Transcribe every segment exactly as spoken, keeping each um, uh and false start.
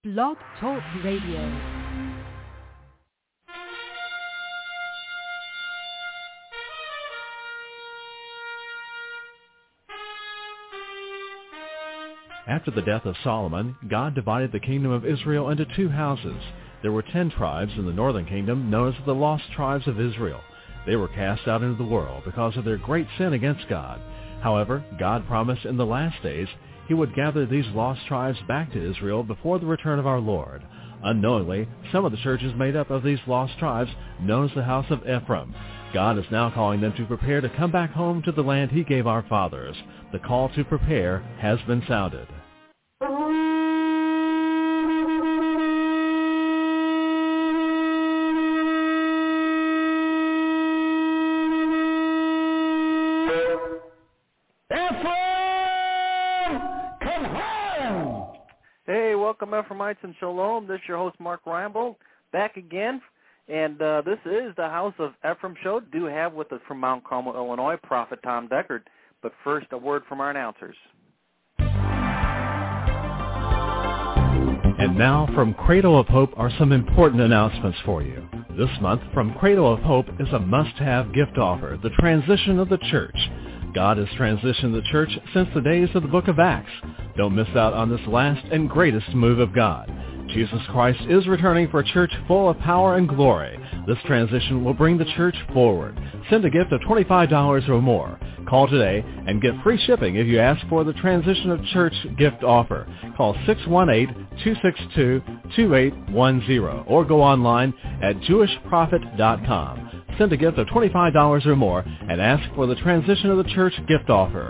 Blog Talk Radio. After the death of Solomon, God divided the kingdom of Israel into two houses. There were ten tribes in the northern kingdom known as the lost tribes of Israel. They were cast out into the world because of their great sin against God. However, God promised in the last days he would gather these lost tribes back to Israel before the return of our Lord. Unknowingly, some of the churches made up of these lost tribes, known as the house of Ephraim. God is now calling them to prepare to come back home to the land he gave our fathers. The call to prepare has been sounded. Welcome, Ephraimites and Shalom. This is your host, Mark Reinbold, back again. And uh, this is the House of Ephraim show. Do have with us from Mount Carmel, Illinois, Prophet Tom Deckard. But first, a word from our announcers. And now, from Cradle of Hope are some important announcements for you. This month, from Cradle of Hope is a must-have gift offer, the transition of the church. God has transitioned the church since the days of the book of Acts. Don't miss out on this last and greatest move of God. Jesus Christ is returning for a church full of power and glory. This transition will bring the church forward. Send a gift of twenty-five dollars or more. Call today and get free shipping if you ask for the Transition of Church gift offer. Call six one eight, two six two, two eight one zero or go online at jewish prophet dot com. Send a gift of twenty-five dollars or more and ask for the Transition of the Church gift offer.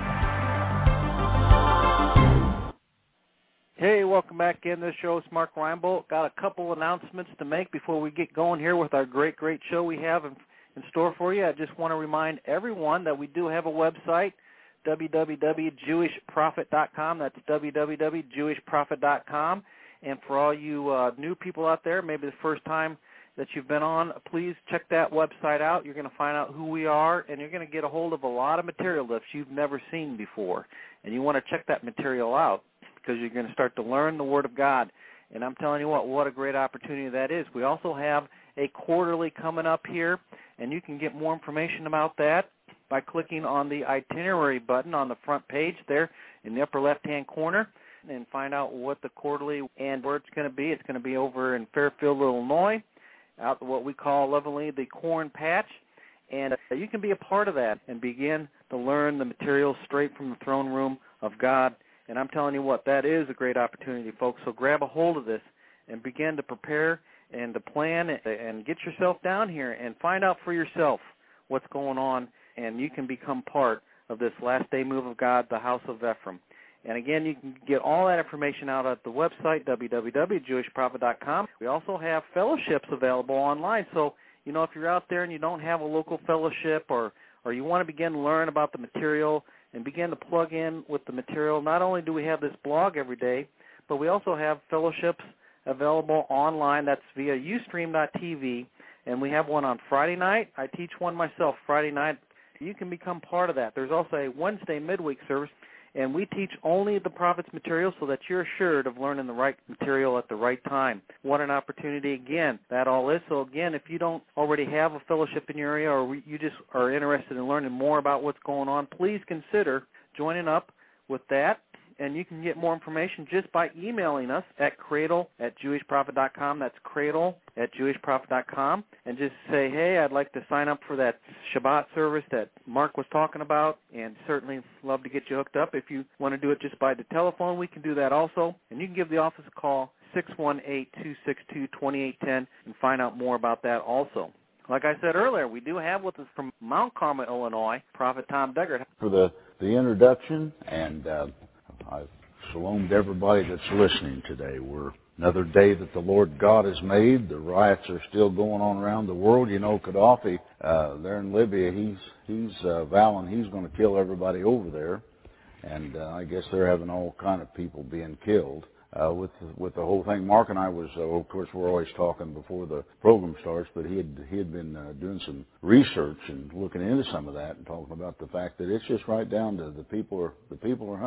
Hey, welcome back in. This show is Mark Reinbold. Got a couple announcements to make before we get going here with our great, great show we have in, in store for you. I just want to remind everyone that we do have a website, w w w dot jewish prophet dot com. That's w w w dot jewish prophet dot com. And for all you uh, new people out there, maybe the first time that you've been on, please check that website out. You're going to find out who we are, and you're going to get a hold of a lot of material that you've never seen before. And you want to check that material out because you're going to start to learn the Word of God. And I'm telling you what, what a great opportunity that is. We also have a quarterly coming up here, and you can get more information about that by clicking on the itinerary button on the front page there in the upper left-hand corner and find out what the quarterly and where it's going to be. It's going to be over in Fairfield, Illinois, out what we call lovingly the Corn Patch. And uh, you can be a part of that and begin to learn the material straight from the throne room of God. And I'm telling you what, that is a great opportunity, folks. So grab a hold of this and begin to prepare and to plan and get yourself down here and find out for yourself what's going on. And you can become part of this last day move of God, the House of Ephraim. And again, you can get all that information out at the website, w w w dot jewish prophet dot com. We also have fellowships available online. So, you know, if you're out there and you don't have a local fellowship or, or you want to begin to learn about the material and begin to plug in with the material, not only do we have this blog every day, but we also have fellowships available online. That's via ustream dot t v. And we have one on Friday night. I teach one myself Friday night. You can become part of that. There's also a Wednesday midweek service. And we teach only the Prophet's material so that you're assured of learning the right material at the right time. What an opportunity, again, that all is. So, again, if you don't already have a fellowship in your area or you just are interested in learning more about what's going on, please consider joining up with that. And you can get more information just by emailing us at cradle at jewish prophet dot com. That's cradle at jewish prophet dot com. And just say, hey, I'd like to sign up for that Shabbat service that Mark was talking about, and certainly love to get you hooked up. If you want to do it just by the telephone, we can do that also. And you can give the office a call, six one eight, two six two, two eight one zero, and find out more about that also. Like I said earlier, we do have with us from Mount Carmel, Illinois, Prophet Tom Deckard. For the, the introduction, and uh, I shalom to everybody that's listening today. We're another day that the Lord God has made. The riots are still going on around the world. You know, Gaddafi uh, there in Libya, he's he's uh, vowing he's going to kill everybody over there, and uh, I guess they're having all kind of people being killed. Uh, with with the whole thing, Mark and I was, uh, of course, we're always talking before the program starts, but he had he had been uh, doing some research and looking into some of that and talking about the fact that it's just right down to the people are the people are hungry.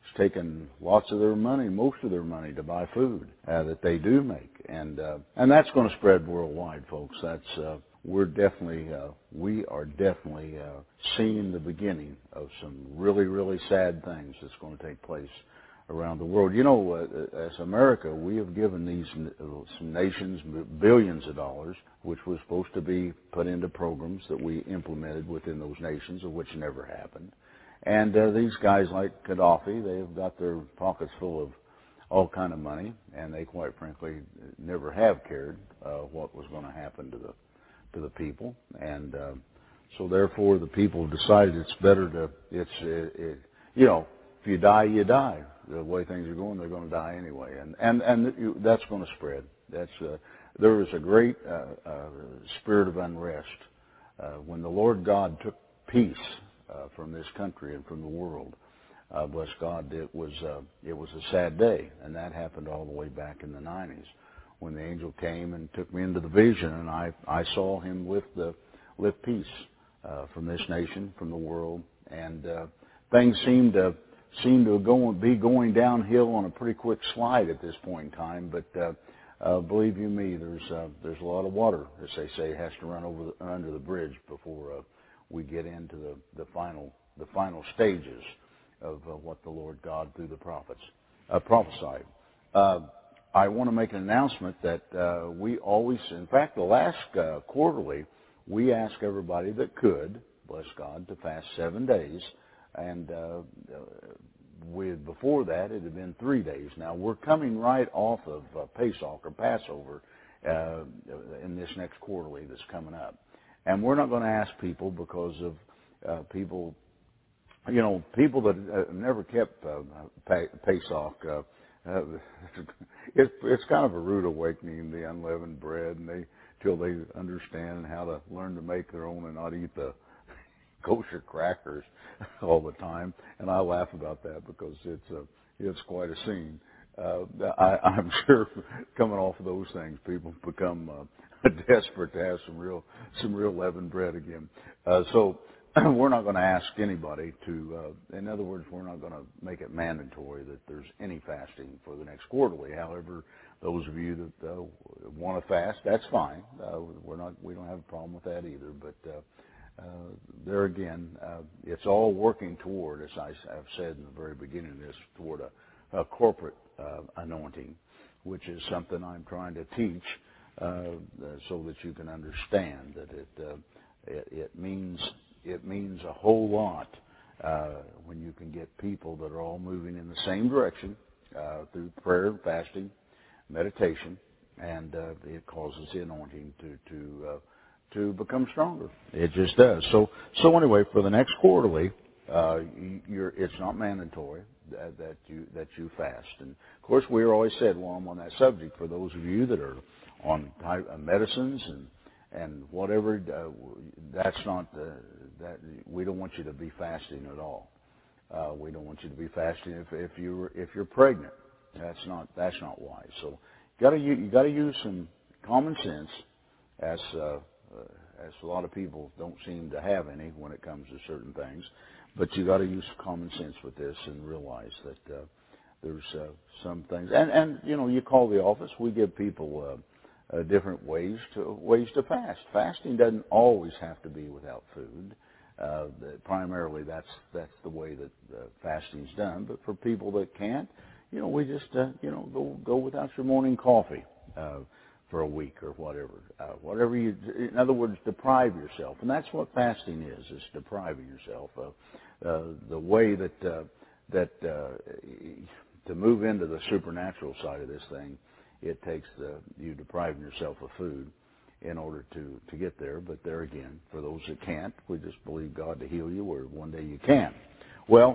it's taken lots of their money, most of their money, to buy food uh, that they do make, and uh, and that's going to spread worldwide, folks. That's uh, we're definitely uh, we are definitely uh, seeing the beginning of some really really sad things that's going to take place around the world. You know, uh, as America, we have given these some nations billions of dollars, which was supposed to be put into programs that we implemented within those nations, of which never happened. And uh, these guys like Gaddafi, they've got their pockets full of all kind of money, and they quite frankly never have cared uh, what was going to happen to the to the people. And uh, so therefore, the people decided it's better to it's it, it, you know, if you die, you die. The way things are going, they're going to die anyway, and and and that's going to spread. That's uh, there was a great uh, uh, spirit of unrest uh, when the Lord God took peace uh, from this country and from the world. Uh, bless God, it was uh, it was a sad day, and that happened all the way back in the nineties when the angel came and took me into the vision, and I I saw him lift the lift peace uh, from this nation, from the world, and uh, things seemed to. seem to go, be going downhill on a pretty quick slide at this point in time. But uh, uh, believe you me, there's uh, there's a lot of water, as they say, has to run over the, under the bridge before uh, we get into the, the final the final stages of uh, what the Lord God through the prophets uh, prophesied. Uh, I want to make an announcement that uh, we always, in fact, the last uh, quarterly, we ask everybody that could, bless God, to fast seven days. And uh, with before that, it had been three days. Now, we're coming right off of uh, Pesach or Passover uh, in this next quarterly that's coming up. And we're not going to ask people because of uh, people, you know, people that uh, never kept uh, Pesach. Uh, uh, it's, it's kind of a rude awakening, the unleavened bread, and they till they understand how to learn to make their own and not eat the kosher crackers all the time, and I laugh about that because it's a, it's quite a scene. Uh, I, I'm sure coming off of those things, people become uh, desperate to have some real some real leavened bread again. Uh, so we're not going to ask anybody to. Uh, in other words, we're not going to make it mandatory that there's any fasting for the next quarterly. However, those of you that uh, want to fast, that's fine. Uh, we're not. We don't have a problem with that either. But uh, Uh, there again, uh, it's all working toward, as I have said in the very beginning of this, toward a, a corporate uh, anointing, which is something I'm trying to teach uh, so that you can understand that it, uh, it it means it means a whole lot uh, when you can get people that are all moving in the same direction uh, through prayer, fasting, meditation, and uh, it causes the anointing to to uh, to become stronger. It just does. So, so anyway, for the next quarterly, uh, you're, it's not mandatory that, that you that you fast. And of course, we always said, well, I'm on that subject for those of you that are on medicines and and whatever. Uh, that's not uh, that we don't want you to be fasting at all. Uh, we don't want you to be fasting if if you if you're pregnant. That's not that's not wise. So, you got to you got to use some common sense as. Uh, Uh, as a lot of people don't seem to have any when it comes to certain things. But you got to use common sense with this and realize that uh, there's uh, some things. And, and, you know, you call the office, we give people uh, uh, different ways to ways to fast. Fasting doesn't always have to be without food. Uh, primarily, that's that's the way that uh, fasting's done. But for people that can't, you know, we just, uh, you know, go, go without your morning coffee. Uh, for a week or whatever. Uh, whatever you, in other words, deprive yourself. And that's what fasting is, is depriving yourself. Uh, uh, the way that, uh, that uh, to move into the supernatural side of this thing, it takes the, you depriving yourself of food in order to, to get there. But there again, for those that can't, we just believe God to heal you where one day you can. Well,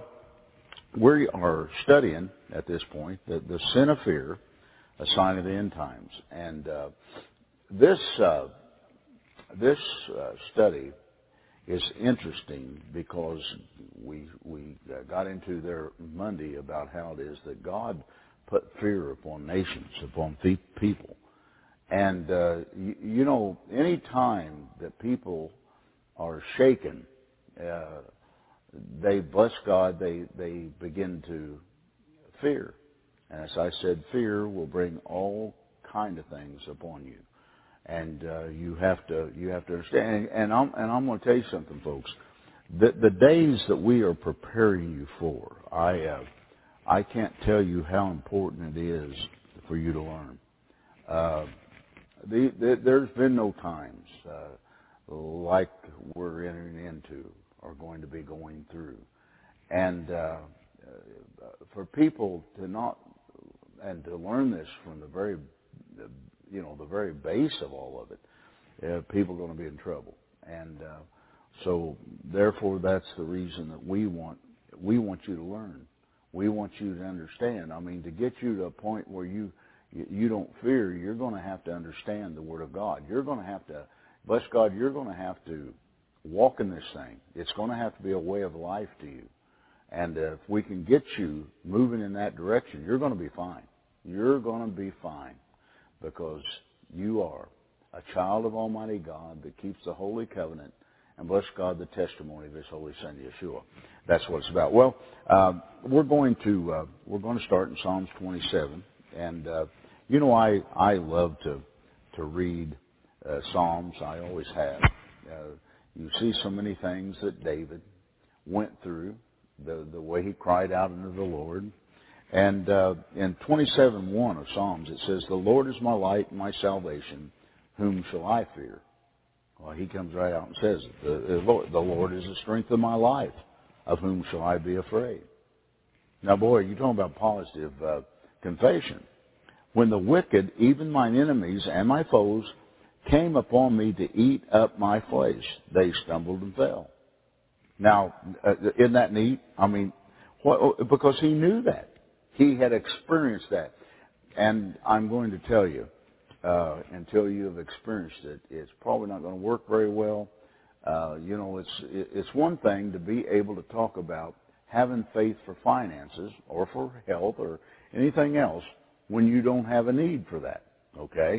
we are studying at this point the, the sin of fear, a sign of the end times. And uh, this uh, this uh, study is interesting because we we got into there Monday about how it is that God put fear upon nations, upon people. And, uh, you, you know, any time that people are shaken, uh, they, bless God, they, they begin to fear. And as I said, fear will bring all kind of things upon you. And uh, you have to you have to understand. And I'm and I'm going to tell you something, folks. The the days that we are preparing you for, I uh, I can't tell you how important it is for you to learn. Uh, the, the, there's been no times uh, like we're entering into or going to be going through, and uh, for people to not and to learn this from the very you know the very base of all of it, uh, people are going to be in trouble. And uh, so therefore that's the reason that we want we want you to learn. We want you to understand. I mean, to get you to a point where you you don't fear, you're going to have to understand the Word of God. You're going to have to, bless God, you're going to have to walk in this thing. It's going to have to be a way of life to you. And uh, if we can get you moving in that direction, you're going to be fine. You're going to be fine because you are a child of Almighty God that keeps the Holy Covenant, and bless God, the testimony of His Holy Son, Yeshua. That's what it's about. Well, uh, we're going to uh, we're going to start in Psalms twenty-seven, and uh, you know I I love to to read uh, Psalms. I always have. Uh, you see so many things that David went through, the the way he cried out unto the Lord. And uh, in twenty-seven one of Psalms, it says, "The Lord is my light and my salvation. Whom shall I fear?" Well, he comes right out and says it. The, the, Lord, the Lord is the strength of my life. Of whom shall I be afraid? Now, boy, you're talking about positive uh, confession. When the wicked, even mine enemies and my foes, came upon me to eat up my flesh, they stumbled and fell. Now, uh, isn't that neat? I mean, what, because he knew that. He had experienced that. And I'm going to tell you, uh, until you have experienced it, it's probably not going to work very well. Uh, you know, it's it's one thing to be able to talk about having faith for finances or for health or anything else when you don't have a need for that. Okay,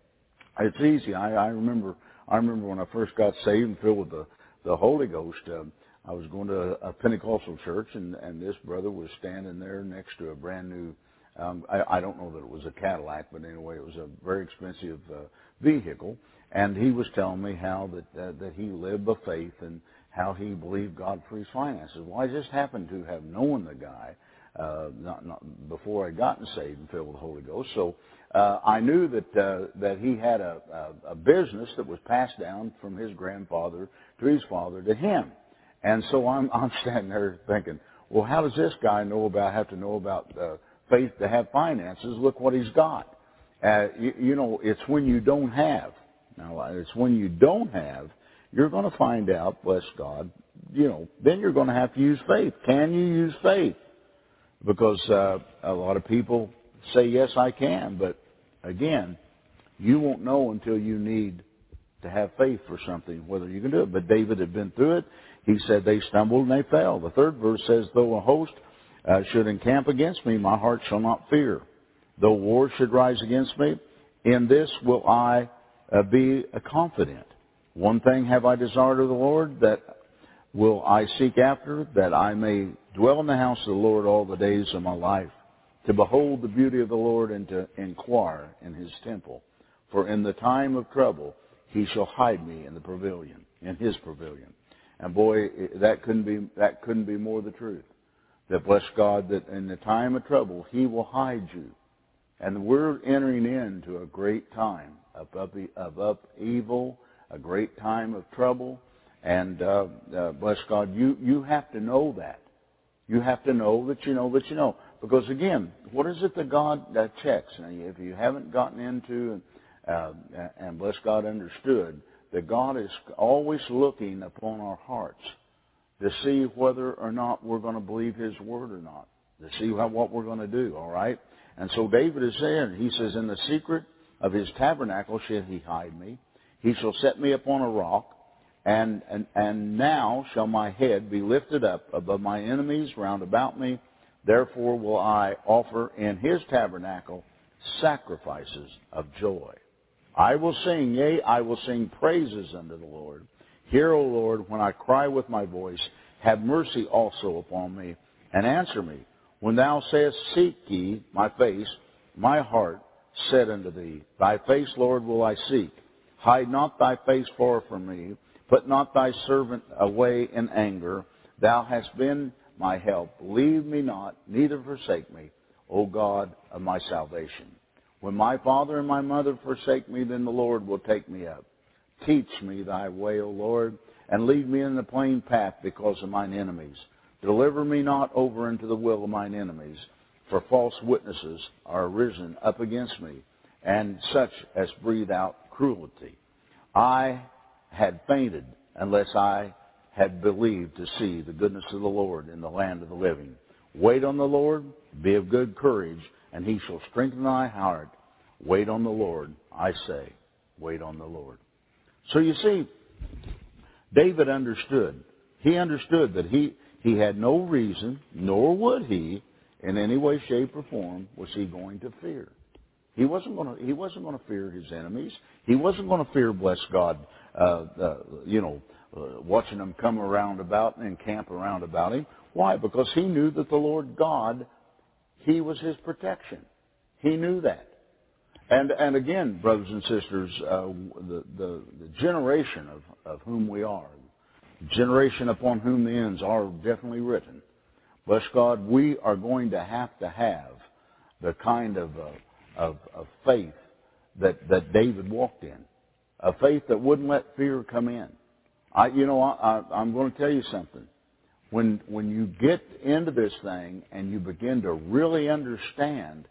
it's easy. I, I remember I remember when I first got saved and filled with the the Holy Ghost. Um, I was going to a Pentecostal church, and and this brother was standing there next to a brand new. Um, I, I don't know that it was a Cadillac, but anyway, it was a very expensive uh, vehicle. And he was telling me how that uh, that he lived by faith and how he believed God for his finances. Well, I just happened to have known the guy uh, not, not before I gotten saved and filled with the Holy Ghost. So uh, I knew that uh, that he had a, a, a business that was passed down from his grandfather to his father to him. And so I'm I'm standing there thinking, well, how does this guy know about have to know about uh, faith to have finances? Look what he's got. Uh, you, you know, it's when you don't have. Now, it's when you don't have, you're going to find out, bless God, you know, then you're going to have to use faith. Can you use faith? Because uh, a lot of people say, yes, I can. But, again, you won't know until you need to have faith for something, whether you can do it. But David had been through it. He said they stumbled and they fell. The third verse says, though a host uh, should encamp against me, my heart shall not fear. Though war should rise against me, in this will I Uh, be uh, confident. One thing have I desired of the Lord, that will I seek after, that I may dwell in the house of the Lord all the days of my life, to behold the beauty of the Lord and to inquire in His temple. For in the time of trouble He shall hide me in the pavilion, in His pavilion. And boy, that couldn't be that couldn't be more the truth. That bless God, that in the time of trouble He will hide you. And we're entering into a great time of, up, of upheaval, a great time of trouble. And uh, uh, bless God, you, you have to know that. You have to know that you know that you know. Because, again, what is it that God uh, checks? Now, if you haven't gotten into uh, and, bless God, understood that God is always looking upon our hearts to see whether or not we're going to believe His word or not, to see how, what we're going to do, all right? And so David is there. He says, in the secret of His tabernacle shall He hide me. He shall set me upon a rock. And, and, and now shall my head be lifted up above my enemies round about me. Therefore will I offer in His tabernacle sacrifices of joy. I will sing, yea, I will sing praises unto the Lord. Hear, O Lord, when I cry with my voice. Have mercy also upon me, and answer me. When thou sayest, Seek ye my face, my heart said unto thee, Thy face, Lord, will I seek. Hide not thy face far from me. Put not thy servant away in anger. Thou hast been my help. Leave me not, neither forsake me, O God of my salvation. When my father and my mother forsake me, then the Lord will take me up. Teach me thy way, O Lord, and lead me in the plain path because of mine enemies. Deliver me not over into the will of mine enemies, for false witnesses are risen up against me, and such as breathe out cruelty. I had fainted unless I had believed to see the goodness of the Lord in the land of the living. Wait on the Lord, be of good courage, and he shall strengthen thy heart. Wait on the Lord, I say, wait on the Lord. So you see, David understood. He understood that he, he had no reason, nor would he, in any way, shape, or form, was he going to fear. He wasn't going to. He wasn't going to fear his enemies. He wasn't going to fear, bless God, uh, uh, you know, uh, watching them come around about and camp around about him. Why? Because he knew that the Lord God, he was his protection. He knew that. And and again, brothers and sisters, uh, the, the the generation of of whom we are, generation upon whom the ends are definitely written. Bless God, we are going to have to have the kind of, uh, of, of faith that, that David walked in, a faith that wouldn't let fear come in. I, you know, I, I, I'm going to tell you something. When, when you get into this thing and you begin to really understand,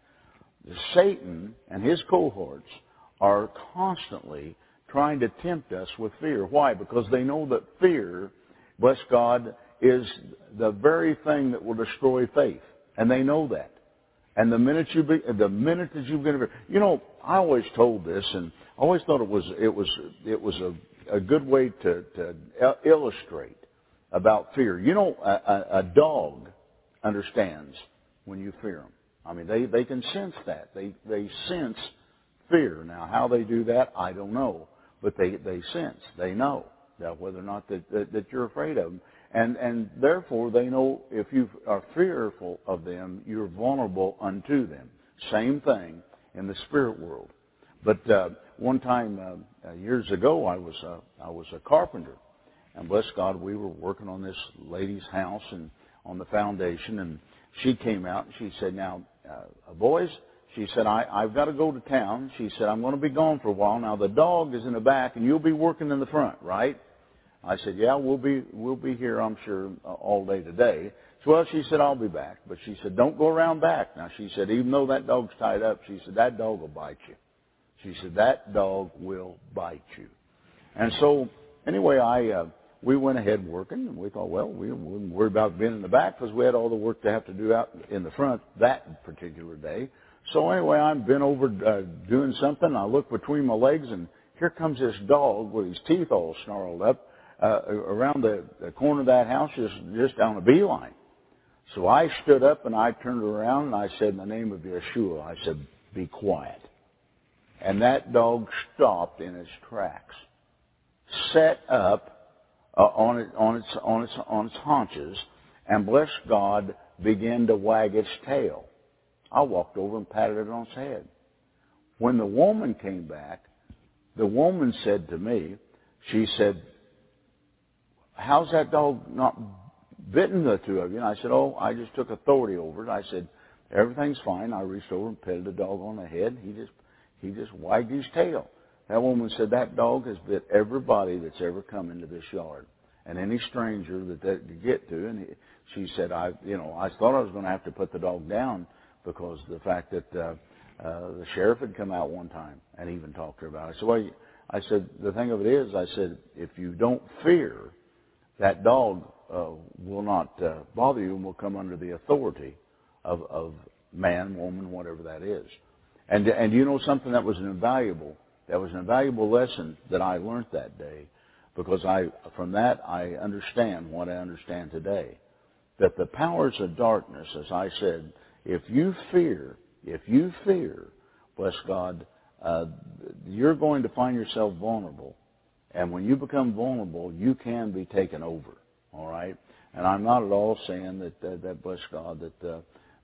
Satan and his cohorts are constantly trying to tempt us with fear. Why? Because they know that fear, bless God, is the very thing that will destroy faith, and they know that. And the minute you be, the minute that you begin to, you know, I always told this, and I always thought it was it was it was a, a good way to, to illustrate about fear. You know, a, a, a dog understands when you fear them. I mean, they they can sense that. They they sense fear. Now, how they do that, I don't know, but they they sense, they know that whether or not that that, that you're afraid of them. And, and therefore, they know if you are fearful of them, you're vulnerable unto them. Same thing in the spirit world. But uh, one time uh, years ago, I was a, I was a carpenter, and bless God, we were working on this lady's house and on the foundation, and she came out and she said, "Now, uh, boys," she said, I, "I've got to go to town." She said, "I'm going to be gone for a while. Now, the dog is in the back, and you'll be working in the front, right?" I said, "Yeah, we'll be we'll be here, I'm sure, uh, all day today." So, well, she said, "I'll be back." But she said, "Don't go around back." Now, she said, even though that dog's tied up, she said, "That dog will bite you." She said, "That dog will bite you." And so, anyway, I uh, we went ahead working, and we thought, well, we wouldn't worry about being in the back because we had all the work to have to do out in the front that particular day. So anyway, I'm bent over uh, doing something. I look between my legs, and here comes this dog with his teeth all snarled up. Uh, around the, the corner of that house, just, just down a beeline. So I stood up and I turned around and I said, in the name of Yeshua, I said, "Be quiet." And that dog stopped in its tracks, sat up uh, on, it, on, its, on, its, on its haunches, and bless God, began to wag its tail. I walked over and patted it on its head. When the woman came back, the woman said to me, she said, "How's that dog not bitten the two of you?" And I said, "Oh, I just took authority over it." I said, "Everything's fine." I reached over and petted the dog on the head. He just he just wagged his tail. That woman said, "That dog has bit everybody that's ever come into this yard, and any stranger that they get to." And he, she said, "I, you know, I thought I was going to have to put the dog down because of the fact that uh, uh, the sheriff had come out one time and even talked to her about it." I said, "Well," I said, "the thing of it is," I said, "if you don't fear, that dog uh, will not uh, bother you and will come under the authority of, of man, woman, whatever that is." And and you know something, that was an invaluable that was an invaluable lesson that I learned that day, because I from that I understand what I understand today, that the powers of darkness, as I said, if you fear, if you fear, bless God, uh, you're going to find yourself vulnerable. And when you become vulnerable, you can be taken over, all right? And I'm not at all saying that, uh, that bless God, that uh,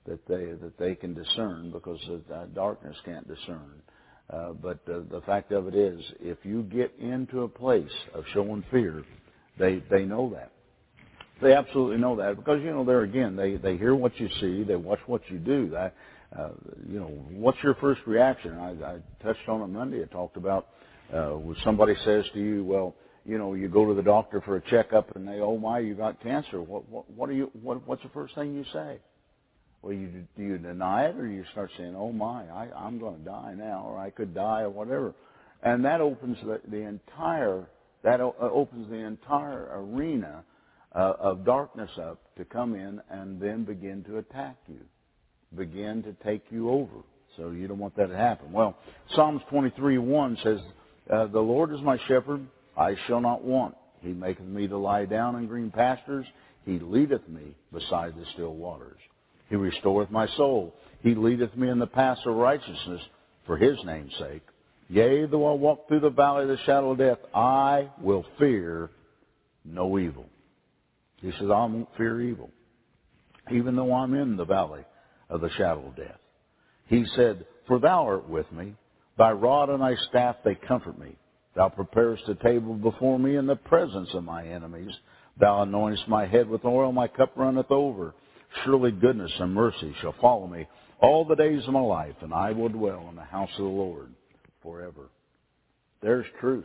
that they that they can discern, because uh, darkness can't discern. Uh, but uh, the fact of it is, if you get into a place of showing fear, they they know that. They absolutely know that, because, you know, there again, they, they hear what you see, they watch what you do. That, uh, you know, what's your first reaction? I, I touched on it Monday. I talked about uh, when somebody says to you, well, you know, you go to the doctor for a checkup and they, oh my, you got cancer. What what what are you? What what's the first thing you say? Well, you do you deny it, or you start saying, oh my, I, I'm going to die now, or I could die, or whatever, and that opens the, the entire that o- opens the entire arena uh, of darkness up to come in and then begin to attack you, begin to take you over. So you don't want that to happen. Well, Psalms twenty-three one says, uh, the Lord is my shepherd, I shall not want. He maketh me to lie down in green pastures. He leadeth me beside the still waters. He restoreth my soul. He leadeth me in the paths of righteousness for his name's sake. Yea, though I walk through the valley of the shadow of death, I will fear no evil. He says, I won't fear evil, even though I'm in the valley of the shadow of death. He said, for thou art with me. Thy rod and thy staff, they comfort me. Thou preparest a table before me in the presence of my enemies. Thou anointest my head with oil, my cup runneth over. Surely goodness and mercy shall follow me all the days of my life, and I will dwell in the house of the Lord forever. There's truce.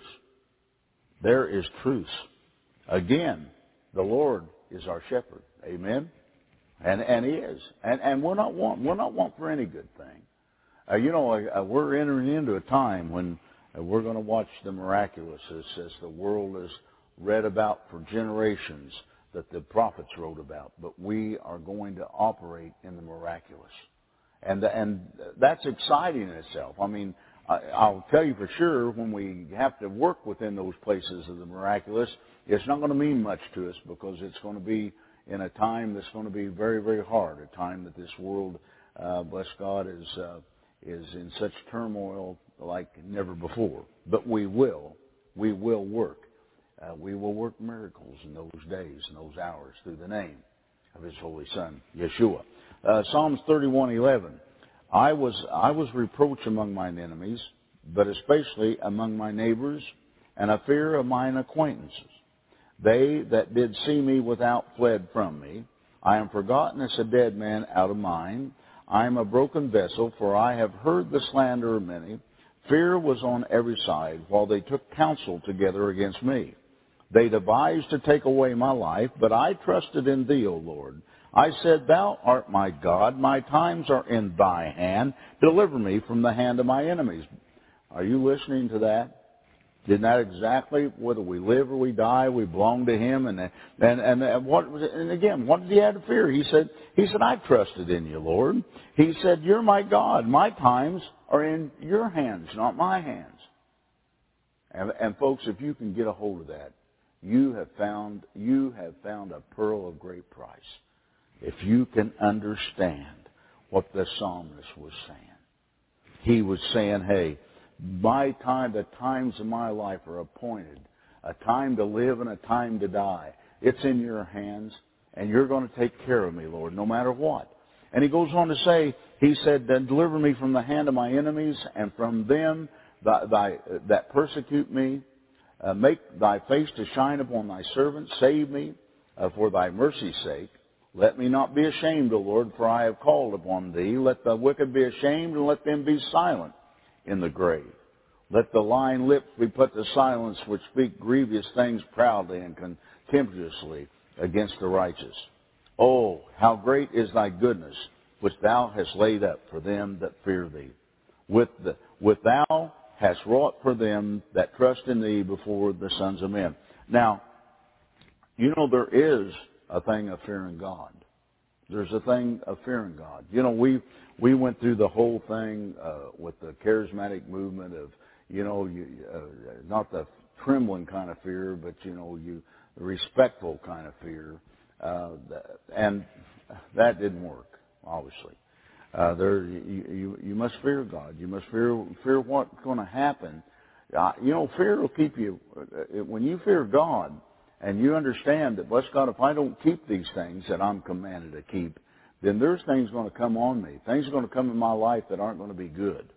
There is truce. Again, the Lord is our shepherd. Amen? And and He is. And and we're not want we're not want for any good thing. Uh, you know, uh, we're entering into a time when uh, we're going to watch the miraculous, as, as the world has read about for generations, that the prophets wrote about. But we are going to operate in the miraculous. And and that's exciting in itself. I mean, I, I'll tell you for sure, when we have to work within those places of the miraculous, it's not going to mean much to us, because it's going to be in a time that's going to be very, very hard, a time that this world, uh, bless God, is, uh, is in such turmoil like never before. But we will, we will work. Uh, we will work miracles in those days and those hours through the name of His Holy Son, Yeshua. Uh, Psalms thirty-one eleven. I was I was reproached among mine enemies, but especially among my neighbors, and a fear of mine acquaintances. They that did see me without fled from me. I am forgotten as a dead man out of mind. I am a broken vessel, for I have heard the slander of many. Fear was on every side, while they took counsel together against me. They devised to take away my life, but I trusted in Thee, O Lord. I said, Thou art my God. My times are in Thy hand. Deliver me from the hand of my enemies. Are you listening to that? Isn't that exactly, whether we live or we die, we belong to Him? And and and what? And again, what did he have to fear? He said, He said, I trusted in You, Lord. He said, You're my God. My times are in Your hands, not my hands. And, and folks, if you can get a hold of that, you have found you have found a pearl of great price. If you can understand what the psalmist was saying, he was saying, "Hey, my time, the times of my life are appointed, a time to live and a time to die. It's in Your hands, and You're going to take care of me, Lord, no matter what." And he goes on to say, he said, "Then deliver me from the hand of my enemies, and from them thy, thy, that persecute me. Uh, make Thy face to shine upon Thy servant. Save me uh, for Thy mercy's sake. Let me not be ashamed, O Lord, for I have called upon Thee. Let the wicked be ashamed, and let them be silent in the grave. Let the lying lips be put to silence, which speak grievous things proudly and contemptuously against the righteous. Oh, how great is Thy goodness, which Thou hast laid up for them that fear Thee. With, the, with Thou hast wrought for them that trust in Thee before the sons of men." Now, you know, there is a thing of fearing God. There's a thing of fearing God. You know, we we went through the whole thing uh, with the charismatic movement of, you know, you, uh, not the trembling kind of fear, but, you know, you the respectful kind of fear. Uh, and that didn't work, obviously. Uh, there, you, you, you must fear God. You must fear fear what's going to happen. Uh, you know, fear will keep you. Uh, when you fear God, and you understand that, bless God, if I don't keep these things that I'm commanded to keep, then there's things going to come on me. Things are going to come in my life that aren't going to be good.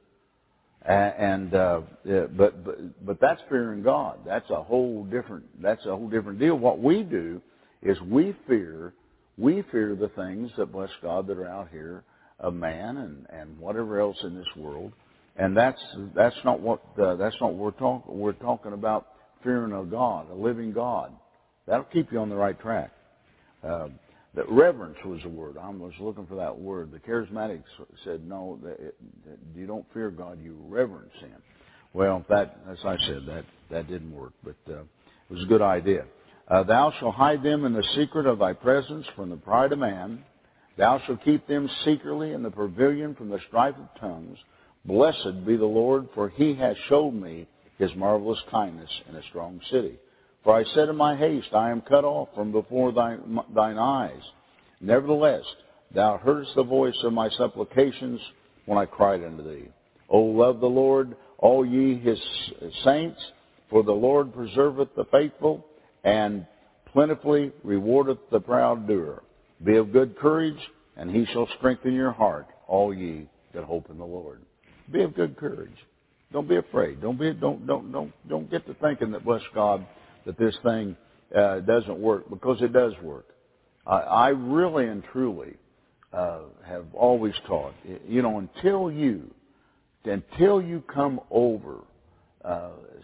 And uh, yeah, but but but that's fearing God. That's a whole different. That's a whole different deal. What we do is we fear we fear the things that, bless God, that are out here of man and, and whatever else in this world. And that's that's not what uh, that's not what we're talking. We're talking about fearing of God, a living God. That'll keep you on the right track. Uh, that reverence was the word. I was looking for that word. The charismatics said, no, that it, that you don't fear God, you reverence Him. Well, that, as I said, that, that didn't work, but uh, it was a good idea. Uh, Thou shalt hide them in the secret of thy presence from the pride of man. Thou shalt keep them secretly in the pavilion from the strife of tongues. Blessed be the Lord, for He has showed me His marvelous kindness in a strong city. For I said in my haste, I am cut off from before thine, thine eyes. Nevertheless, thou heardest the voice of my supplications when I cried unto thee. O love the Lord, all ye His saints, for the Lord preserveth the faithful, and plentifully rewardeth the proud doer. Be of good courage, and He shall strengthen your heart, all ye that hope in the Lord. Be of good courage. Don't be afraid. Don't be don't don't don't don't get to thinking that, bless God, that this thing uh, doesn't work, because it does work. I, I really and truly uh, have always taught, you know, until you, until you come over uh,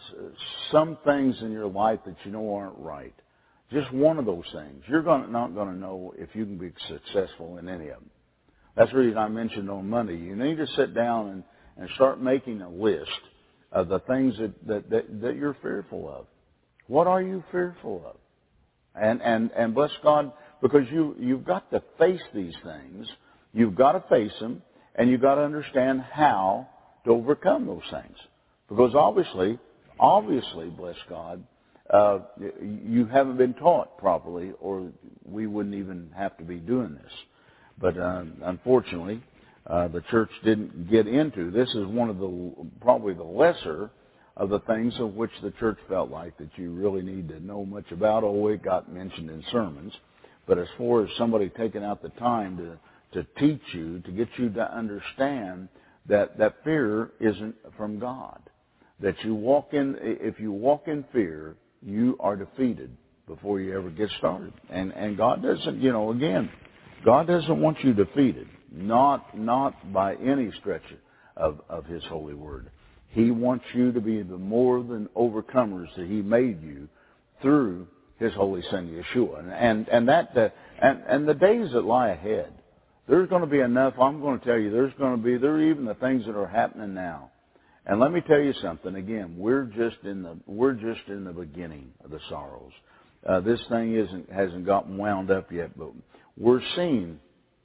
some things in your life that you know aren't right, just one of those things, you're gonna, not going to know if you can be successful in any of them. That's the reason I mentioned on Monday. You need to sit down and, and start making a list of the things that, that, that, that you're fearful of. What are you fearful of? And, and, and bless God, because you, you've got to face these things. You've got to face them, and you've got to understand how to overcome those things. Because obviously, obviously, bless God, uh, you haven't been taught properly, or we wouldn't even have to be doing this. But uh, unfortunately, uh, the church didn't get into. This is one of the, probably the lesser of the things of which the church felt like that you really need to know much about. Oh, it got mentioned in sermons. But as far as somebody taking out the time to, to teach you, to get you to understand that, that fear isn't from God. That you walk in, if you walk in fear, you are defeated before you ever get started. And, and God doesn't, you know, again, God doesn't want you defeated. Not, not by any stretch of, of His holy word. He wants you to be the more than overcomers that He made you through His holy Son, Yeshua. And, and, and that, uh, and, and the days that lie ahead, there's going to be enough. I'm going to tell you, there's going to be, there are even the things that are happening now. And let me tell you something. Again, we're just in the, we're just in the beginning of the sorrows. Uh, this thing isn't, hasn't gotten wound up yet, but we're seeing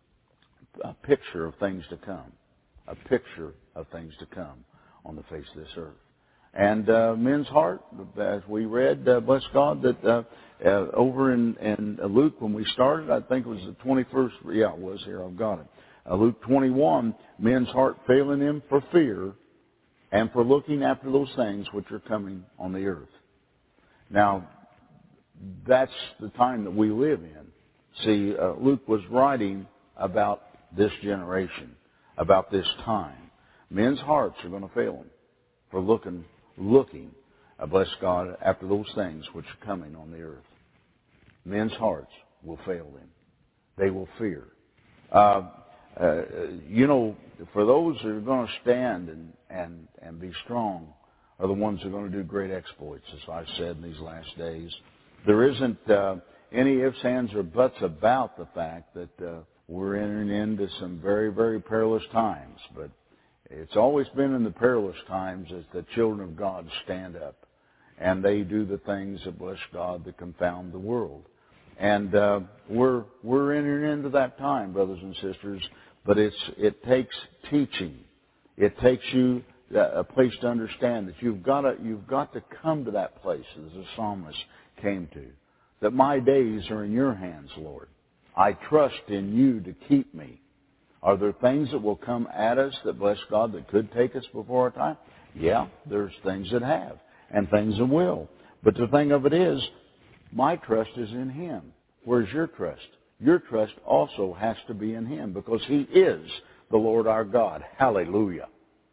a picture of things to come. A picture of things to come on the face of this earth. And uh, men's heart, as we read, uh, bless God, that uh, uh, over in, in Luke when we started, I think it was the twenty-first, yeah, it was here, I've got it. Uh, Luke twenty-one, men's heart failing them for fear and for looking after those things which are coming on the earth. Now, that's the time that we live in. See, uh, Luke was writing about this generation, about this time. Men's hearts are going to fail them for looking, looking, uh, bless God, after those things which are coming on the earth. Men's hearts will fail them. They will fear. Uh, uh, you know, for those that are going to stand and, and, and be strong are the ones that are going to do great exploits, as I've said in these last days. There isn't uh, any ifs, ands, or buts about the fact that uh, we're entering into some very, very perilous times, but it's always been in the perilous times as the children of God stand up and they do the things that, bless God, that confound the world. And uh, we're we're entering into that time, brothers and sisters. But it's it takes teaching. It takes you a place to understand that you've got to you've got to come to that place, as the psalmist came to, that my days are in your hands, Lord. I trust in you to keep me. Are there things that will come at us that, bless God, that could take us before our time? Yeah, there's things that have, and things that will. But the thing of it is, my trust is in Him. Where's your trust? your trust also has to be in Him, because He is the Lord our God. Hallelujah.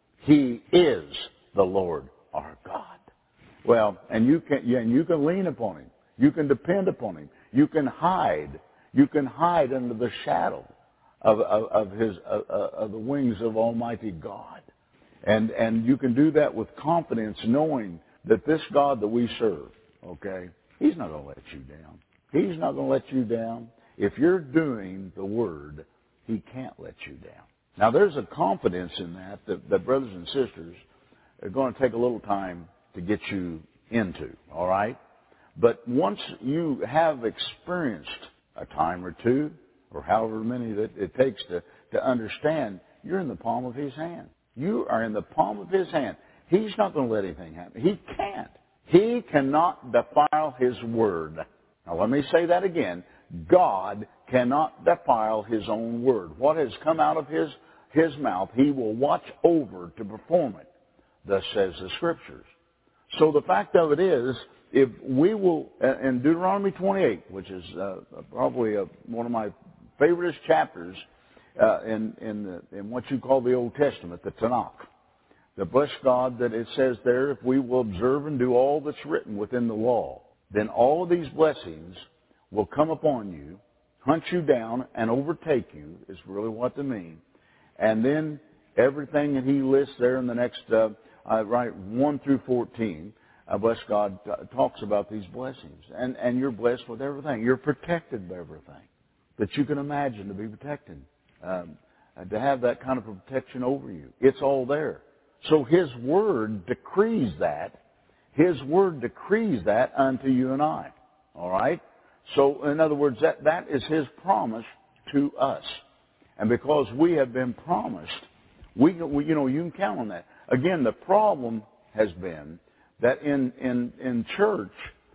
He is the Lord our God. Well, and you can, yeah, and you can lean upon Him. You can depend upon Him. You can hide. You can hide under the shadow of, of, of His, of, of the wings of Almighty God. And, and you can do that with confidence, knowing that this God that we serve, okay, He's not going to let you down. He's not going to let you down. If you're doing the Word, He can't let you down. Now, there's a confidence in that, that that brothers and sisters are going to take a little time to get you into, all right? But once you have experienced a time or two, or however many that it takes to, to understand, you're in the palm of His hand. You are in the palm of His hand. He's not going to let anything happen. He can't. He cannot defile His Word. Now, let me say that again. God cannot defile His own Word. What has come out of His, His mouth, He will watch over to perform it. Thus says the Scriptures. So the fact of it is, if we will, in Deuteronomy twenty-eight, which is uh, probably a, one of my favorite chapters uh, in, in, the, in what you call the Old Testament, the Tanakh, the bless God that it says there, if we will observe and do all that's written within the law, then all of these blessings will come upon you, hunt you down, and overtake you, is really what they mean. And then everything that he lists there in the next, uh, uh, right, one through fourteen, uh, bless God, t- talks about these blessings. And, and you're blessed with everything. You're protected by everything that you can imagine to be protected, um, to have that kind of protection over you. It's all there. So His Word decrees that. His Word decrees that unto you and I. All right? So, in other words, that, that is His promise to us. And because we have been promised, we, we you know, you can count on that. Again, the problem has been that in, in, in church,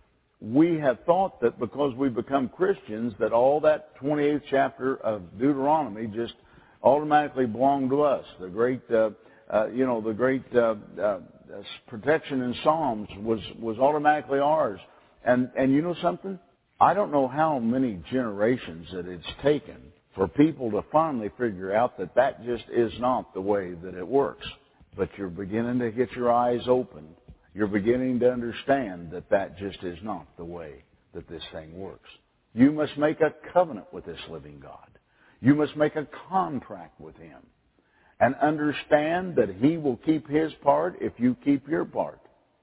we have thought that because we become Christians, that all that twenty-eighth chapter of Deuteronomy just automatically belonged to us. The great, uh, uh, you know, the great uh, uh, protection in Psalms was, was automatically ours. And, and you know something? I don't know how many generations that it's taken for people to finally figure out that that just is not the way that it works. But you're beginning to get your eyes open. You're beginning to understand that that just is not the way that this thing works. You must make a covenant with this living God. You must make a contract with Him. And understand that He will keep His part if you keep your part.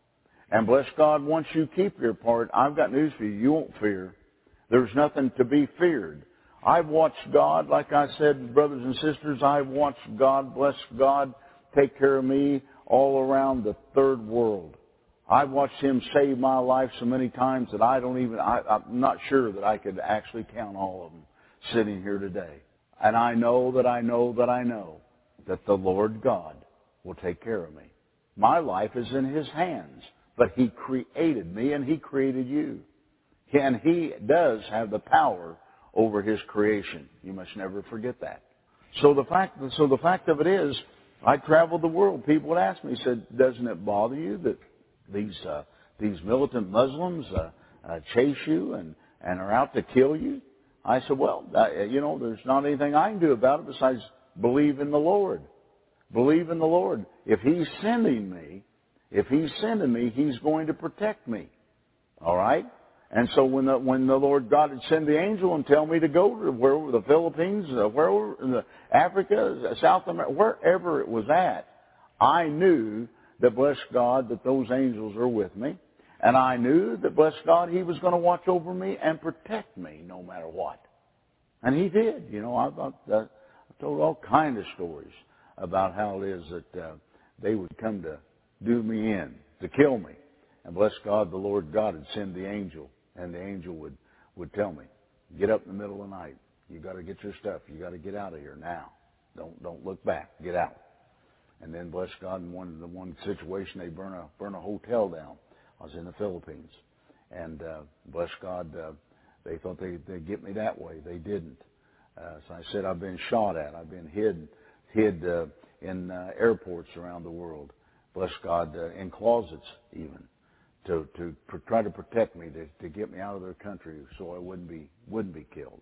And bless God, once you keep your part, I've got news for you. You won't fear. There's nothing to be feared. I've watched God, like I said, brothers and sisters, I've watched God, bless God, take care of me all around the third world. I've watched Him save my life so many times that I don't even, I, I'm not sure that I could actually count all of them sitting here today. And I know that I know that I know that the Lord God will take care of me. My life is in His hands. But He created me and He created you. And He does have the power over His creation. You must never forget that. So the fact, so the fact of it is, I traveled the world. People would ask me, said, doesn't it bother you that these uh, these militant Muslims uh, uh, chase you and, and are out to kill you? I said, well, uh, you know, there's not anything I can do about it besides believe in the Lord. Believe in the Lord. If He's sending me, If He's sending me, He's going to protect me. All right? And so when the, when the Lord God would send the angel and tell me to go to wherever, the Philippines, uh, wherever, the Africa, South America, wherever it was at, I knew that, bless God, that those angels are with me. And I knew that, bless God, He was going to watch over me and protect me no matter what. And He did. You know, I've, I've told all kinds of stories about how it is that uh, they would come to do me in, to kill me. And bless God, the Lord God would send the angel, and the angel would, would tell me, get up in the middle of the night. You got to get your stuff. You got to get out of here now. Don't don't look back. Get out. And then bless God, in one the one situation they burn a burn a hotel down. I was in the Philippines, and uh, bless God, uh, they thought they they'd get me that way. They didn't. Uh, so I said I've been shot at. I've been hid hid uh, in uh, airports around the world. Bless God, uh, in closets even, to to pr- try to protect me, to, to get me out of their country so I wouldn't be wouldn't be killed.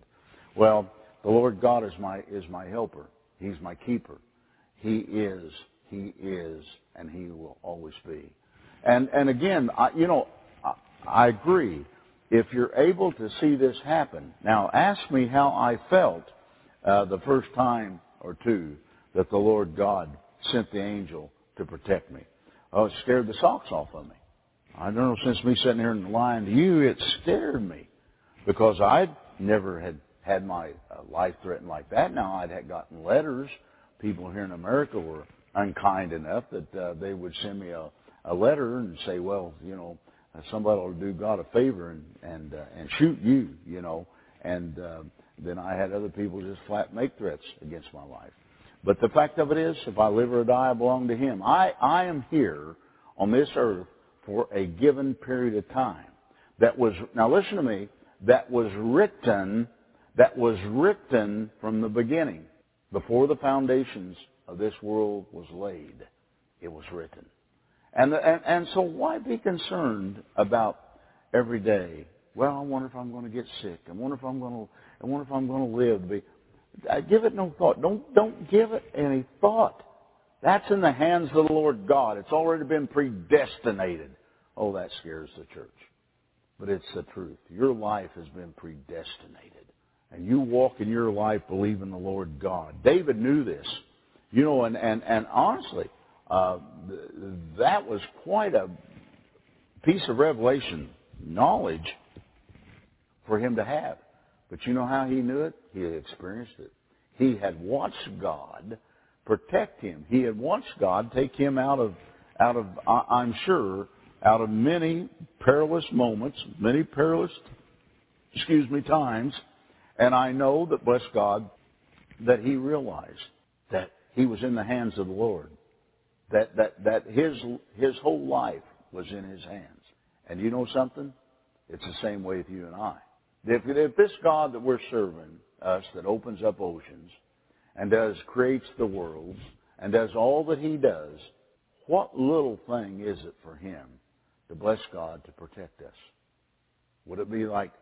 Well, the Lord God is my is my helper. He's my keeper. He is, He is, and He will always be. And and again, I, you know, I, I agree. If you're able to see this happen, now ask me how I felt uh, the first time or two that the Lord God sent the angel to protect me. Oh, it scared the socks off of me. I don't know, since me sitting here and lying to you, it scared me because I never had had my uh, life threatened like that. Now, I'd had gotten letters. People here in America were unkind enough that uh, they would send me a, a letter and say, well, you know, somebody will do God a favor and and, uh, and shoot you, you know. And uh, then I had other people just flat make threats against my life. But the fact of it is, if I live or die, I belong to Him. I, I am here on this earth for a given period of time. That was, now listen to me, that was written, that was written from the beginning. Before the foundations of this world was laid, it was written. And, and, and so why be concerned about every day? Well, I wonder if I'm going to get sick. I wonder if I'm going to, I wonder if I'm going to live to be. I give it no thought. Don't, don't give it any thought. That's in the hands of the Lord God. It's already been predestinated. Oh, that scares the church. But it's the truth. Your life has been predestinated. And you walk in your life believing the Lord God. David knew this. You know, and, and, and honestly, uh, that was quite a piece of revelation knowledge for him to have. But you know how he knew it? He had experienced it. He had watched God protect him. He had watched God take him out of, out of, I'm sure, out of many perilous moments, many perilous, excuse me, times. And I know that, bless God, that he realized that he was in the hands of the Lord. That, that, that his, his whole life was in his hands. And you know something? It's the same way with you and I. If, if this God that we're serving, us, that opens up oceans and does, creates the worlds and does all that he does, what little thing is it for him to bless God to protect us? Would it be like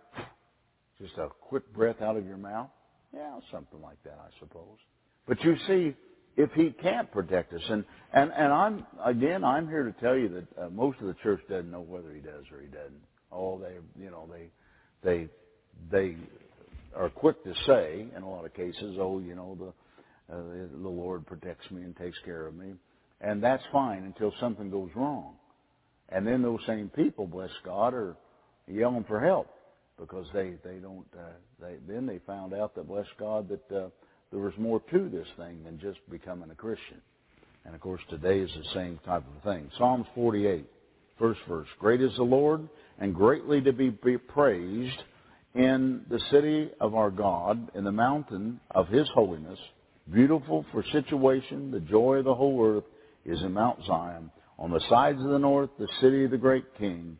just a quick breath out of your mouth? Yeah, something like that, I suppose. But you see, if he can't protect us, and, and, and I'm, again, I'm here to tell you that uh, most of the church doesn't know whether he does or he doesn't. Oh, they, you know, they, they, they are quick to say, in a lot of cases, oh, you know, the, uh, the, the Lord protects me and takes care of me. And that's fine until something goes wrong. And then those same people, bless God, are yelling for help because they, they don't, uh, they, then they found out that, bless God, that uh, there was more to this thing than just becoming a Christian. And, of course, today is the same type of thing. Psalms forty-eight, first verse. Great is the Lord, and greatly to be, be praised in the city of our God, in the mountain of his holiness. Beautiful for situation, the joy of the whole earth is in Mount Zion. On the sides of the north, the city of the great King.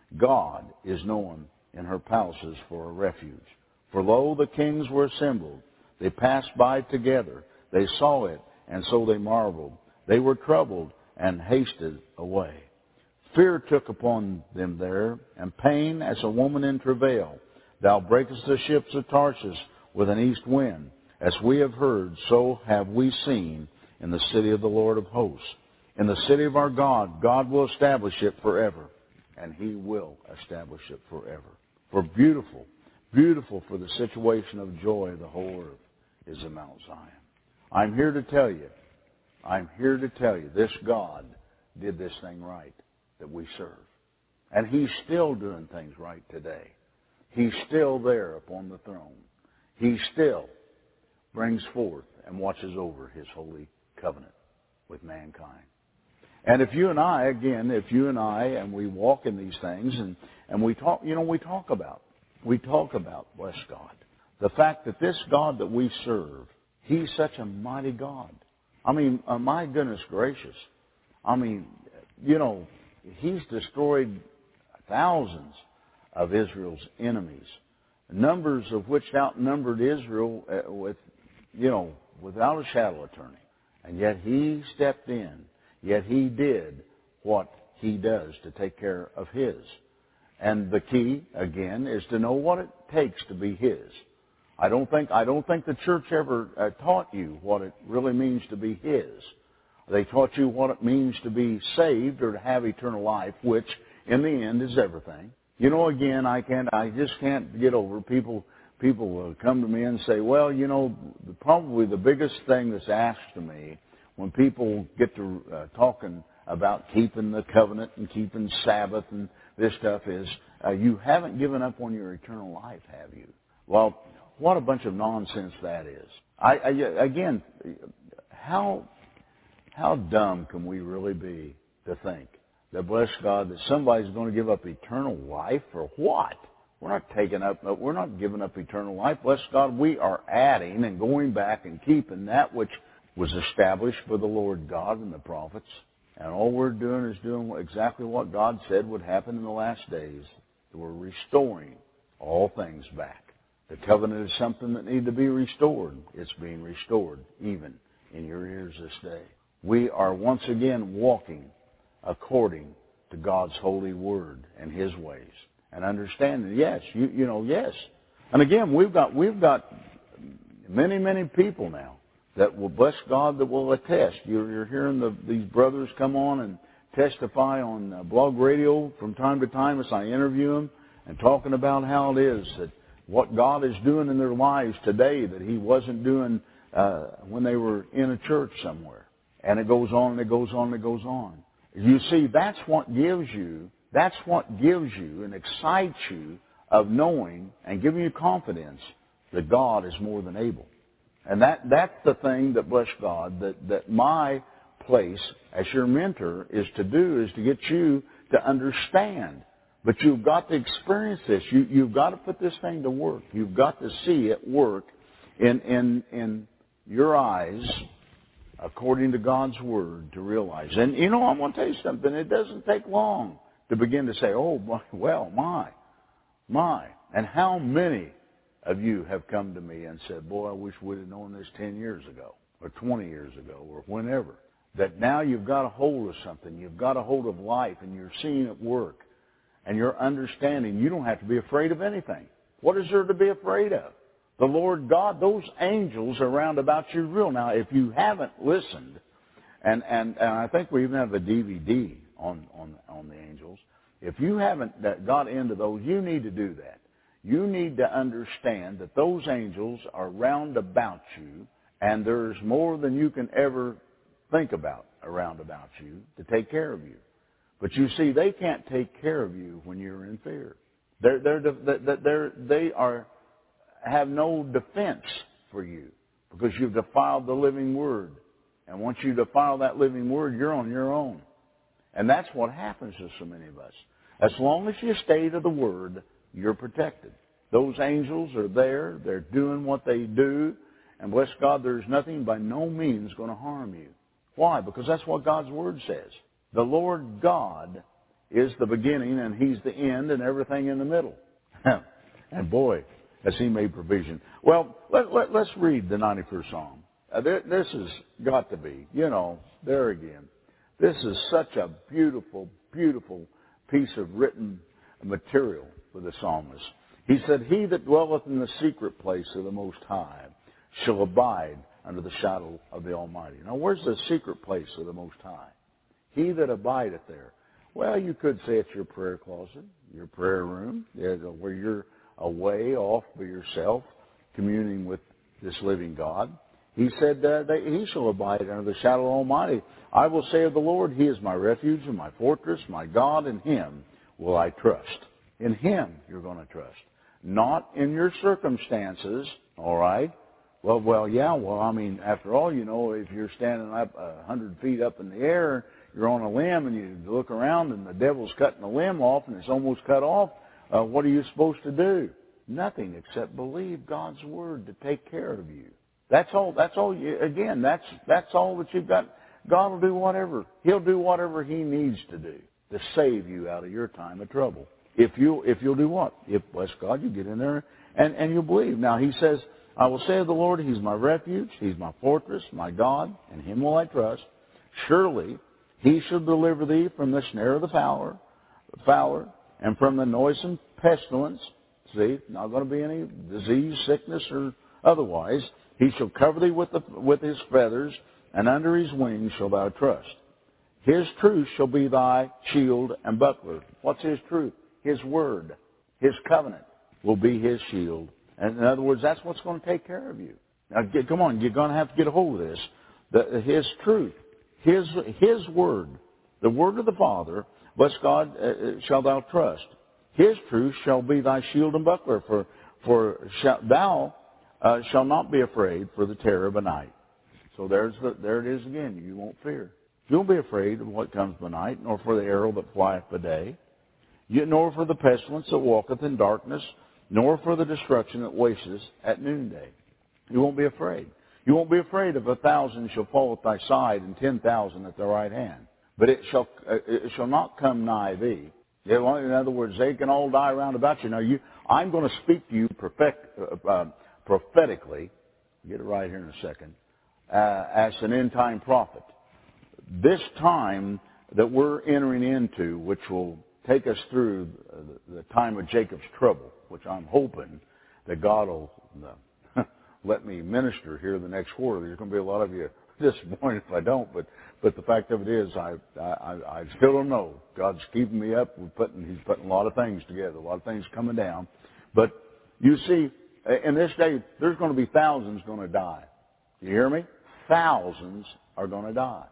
God is known in her palaces for a refuge. For lo, the kings were assembled. They passed by together. They saw it, and so they marveled. They were troubled and hasted away. Fear took upon them there, and pain as a woman in travail. Thou breakest the ships of Tarshish with an east wind. As we have heard, so have we seen in the city of the Lord of hosts. In the city of our God, God will establish it forever, and he will establish it forever. For beautiful, beautiful for the situation of joy of the whole earth is in Mount Zion. I'm here to tell you, I'm here to tell you, this God did this thing right that we serve. And he's still doing things right today. He's still there upon the throne. He still brings forth and watches over his holy covenant with mankind. And if you and I, again, if you and I, and we walk in these things, and, and we talk, you know, we talk about, we talk about, bless God, the fact that this God that we serve, he's such a mighty God. I mean, uh, my goodness gracious. I mean, you know, he's destroyed thousands of Israel's enemies, numbers of which outnumbered Israel uh, with, you know, without a shadow of turning. And yet he stepped in. Yet he did what he does to take care of his. And the key, again, is to know what it takes to be his. I don't think I don't think the church ever uh, taught you what it really means to be His. They taught you what it means to be saved or to have eternal life, which in the end is everything. You know, again, I can't, I just can't get over people. People will come to me and say, "Well, you know, probably the biggest thing that's asked to me when people get to uh, talking about keeping the covenant and keeping Sabbath and this stuff is, uh, you haven't given up on your eternal life, have you?" Well, what a bunch of nonsense that is. I, I again, how how dumb can we really be to think that, bless God, that somebody's going to give up eternal life for what? We're not taking up, we're not giving up eternal life. Bless God, we are adding and going back and keeping that which was established by the Lord God and the prophets. And all we're doing is doing exactly what God said would happen in the last days. We're restoring all things back. The covenant is something that needs to be restored. It's being restored even in your ears this day. We are once again walking according to God's holy word and His ways. And understanding, yes, you, you know, yes. And again, we've got we've got many, many people now that will, bless God, that will attest. You're, you're hearing the, these brothers come on and testify on uh, blog radio from time to time as I interview them and talking about how it is that what God is doing in their lives today that He wasn't doing uh, when they were in a church somewhere. And it goes on and it goes on and it goes on. You see, that's what gives you, that's what gives you and excites you of knowing and giving you confidence that God is more than able. And that, that's the thing that, bless God, that, that my place as your mentor is to do, is to get you to understand. But you've got to experience this. You, you've got to put this thing to work. You've got to see it work in, in, in your eyes according to God's Word to realize. And, you know, I'm going to tell you something. It doesn't take long to begin to say, oh, well, my, my. And how many of you have come to me and said, boy, I wish we'd have known this ten years ago or twenty years ago or whenever. That now you've got a hold of something. You've got a hold of life and you're seeing it work. And you're understanding you don't have to be afraid of anything. What is there to be afraid of? The Lord God, those angels are round about you real. Now, if you haven't listened, and, and, and I think we even have a D V D on, on, on the angels, if you haven't got into those, you need to do that. You need to understand that those angels are round about you, and there's more than you can ever think about around about you to take care of you. But you see, they can't take care of you when you're in fear. They're, they're, they're, they are, have no defense for you because you've defiled the living Word. And once you defile that living Word, you're on your own. And that's what happens to so many of us. As long as you stay to the Word, you're protected. Those angels are there. They're doing what they do. And bless God, there's nothing by no means going to harm you. Why? Because that's what God's Word says. The Lord God is the beginning and He's the end and everything in the middle. And boy, has He made provision. Well, let, let, let's read the ninety-first Psalm. Uh, this has got to be, you know, there again. This is such a beautiful, beautiful piece of written material for the psalmist. He said, he that dwelleth in the secret place of the Most High shall abide under the shadow of the Almighty. Now, where's the secret place of the Most High? He that abideth there. Well, you could say it's your prayer closet, your prayer room, where you're away off by yourself, communing with this living God. He said uh, that he shall abide under the shadow of the Almighty. I will say of the Lord, He is my refuge and my fortress, my God, in Him will I trust. In Him you're going to trust. Not in your circumstances, all right? Well, well, yeah, well, I mean, after all, you know, if you're standing up a hundred feet up in the air, you're on a limb and you look around and the devil's cutting the limb off and it's almost cut off, uh, what are you supposed to do? Nothing except believe God's Word to take care of you. That's all, that's all, you, again, that's, that's all that you've got. God will do whatever. He'll do whatever He needs to do to save you out of your time of trouble. If you, if you'll do what? If, bless God, you get in there and, and you'll believe. Now, He says, I will say of the Lord, He's my refuge, He's my fortress, my God, in Him will I trust. Surely He shall deliver thee from the snare of the fowler, fowler and from the noisome pestilence. See, not going to be any disease, sickness, or otherwise. He shall cover thee with, the, with his feathers, and under his wings shalt thou trust. His truth shall be thy shield and buckler. What's his truth? His word. His covenant will be his shield. And in other words, that's what's going to take care of you. Now, get, come on, you're going to have to get a hold of this. The, his truth, his his word, the word of the Father, bless God, uh, shall thou trust. His truth shall be thy shield and buckler. For for shall, thou uh, shalt not be afraid for the terror of a night. So there's the, there it is again. You won't fear. You won't be afraid of what comes by night, nor for the arrow that flieth by day, yet nor for the pestilence that walketh in darkness, nor for the destruction that wasteth at noonday. You won't be afraid. You won't be afraid of a thousand shall fall at thy side and ten thousand at thy right hand. But it shall it shall not come nigh thee. In other words, they can all die round about you. Now, you, I'm going to speak to you perfect, uh, uh, prophetically. Get it right here in a second. Uh, as an end-time prophet. This time that we're entering into, which will take us through the, the time of Jacob's trouble, which I'm hoping that God will uh, let me minister here the next quarter. There's going to be a lot of you disappointed if I don't, but but the fact of it is, I I, I still don't know. God's keeping me up. We're putting He's putting a lot of things together, a lot of things coming down. But you see, in this day, there's going to be thousands going to die. You hear me? Thousands are going to die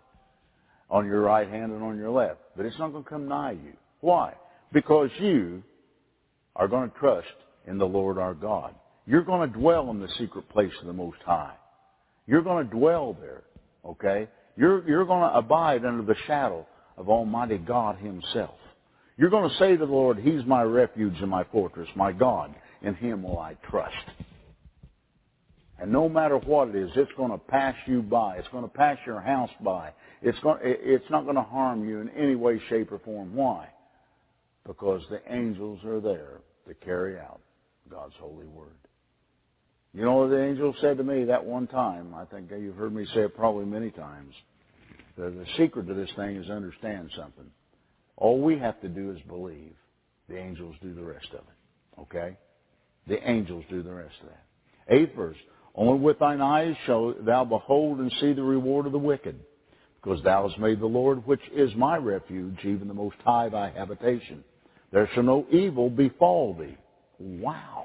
on your right hand and on your left. But it's not going to come nigh you. Why? Because you are going to trust in the Lord our God. You're going to dwell in the secret place of the Most High. You're going to dwell there, okay? You're, you're going to abide under the shadow of Almighty God Himself. You're going to say to the Lord, He's my refuge and my fortress, my God. In Him will I trust. And no matter what it is, it's going to pass you by. It's going to pass your house by. It's going, it's not going to harm you in any way, shape, or form. Why? Because the angels are there to carry out God's holy word. You know what the angel said to me that one time? I think you've heard me say it probably many times. The, the secret to this thing is understand something. All we have to do is believe. The angels do the rest of it. Okay? The angels do the rest of that. Eighth verse. Only with thine eyes shall thou behold and see the reward of the wicked, because thou hast made the Lord, which is my refuge, even the Most High, thy habitation. There shall no evil befall thee. Wow.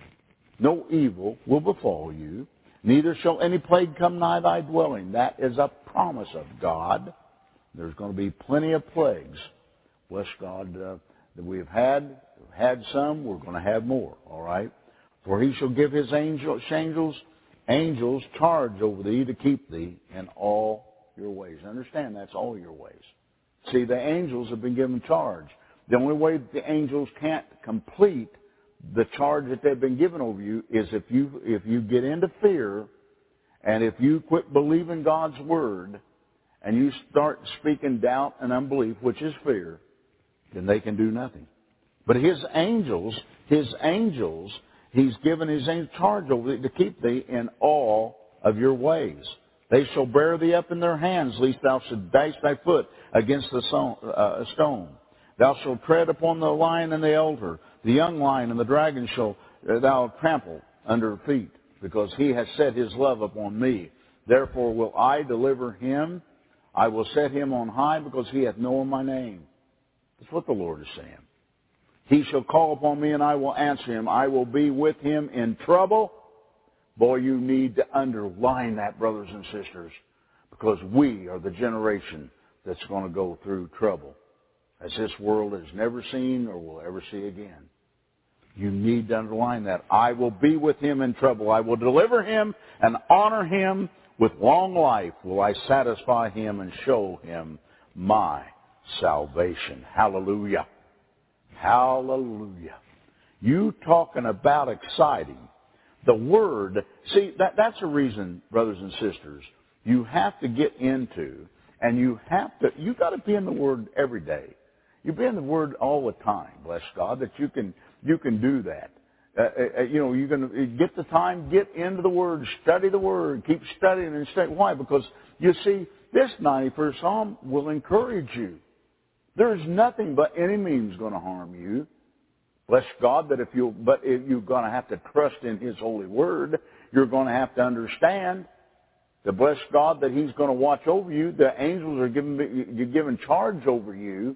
No evil will befall you, neither shall any plague come nigh thy dwelling. That is a promise of God. There's going to be plenty of plagues. Bless God uh, that we've had. We've had some. We're going to have more. All right? For he shall give his angel, angels, angels charge over thee to keep thee in all your ways. Understand, that's all your ways. See, the angels have been given charge. The only way the angels can't complete the charge that they've been given over you is if you if you get into fear, and if you quit believing God's word, and you start speaking doubt and unbelief, which is fear, then they can do nothing. But his angels, his angels, he's given his angels charge over thee to keep thee in all of your ways. They shall bear thee up in their hands, lest thou should dash thy foot against the stone. Thou shalt tread upon the lion and the elder, the young lion and the dragon shall thou trample under feet, because he has set his love upon me. Therefore will I deliver him. I will set him on high, because he hath known my name. That's what the Lord is saying. He shall call upon me, and I will answer him. I will be with him in trouble. Boy, you need to underline that, brothers and sisters, because we are the generation that's going to go through trouble, as this world has never seen or will ever see again. You need to underline that. I will be with him in trouble. I will deliver him and honor him. With long life will I satisfy him and show him my salvation. Hallelujah. Hallelujah. You talking about exciting. The Word, see, that, that's a reason, brothers and sisters, you have to get into, and you have to, you got to be in the Word every day. You be in the Word all the time, bless God, that you can, you can do that. Uh, uh, you know, you're going to get the time, get into the Word, study the Word, keep studying and studying. Why? Because, you see, this ninety-first Psalm will encourage you. There's nothing but any means going to harm you. Bless God that if you, but if you're going to have to trust in His holy word, you're going to have to understand that bless God that He's going to watch over you. The angels are giving, you're given charge over you.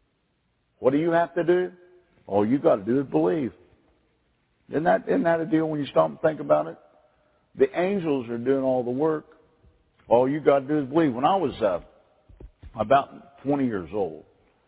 What do you have to do? All you got to do is believe. Isn't that, isn't that a deal when you stop and think about it? The angels are doing all the work. All you got to do is believe. When I was uh, about twenty years old,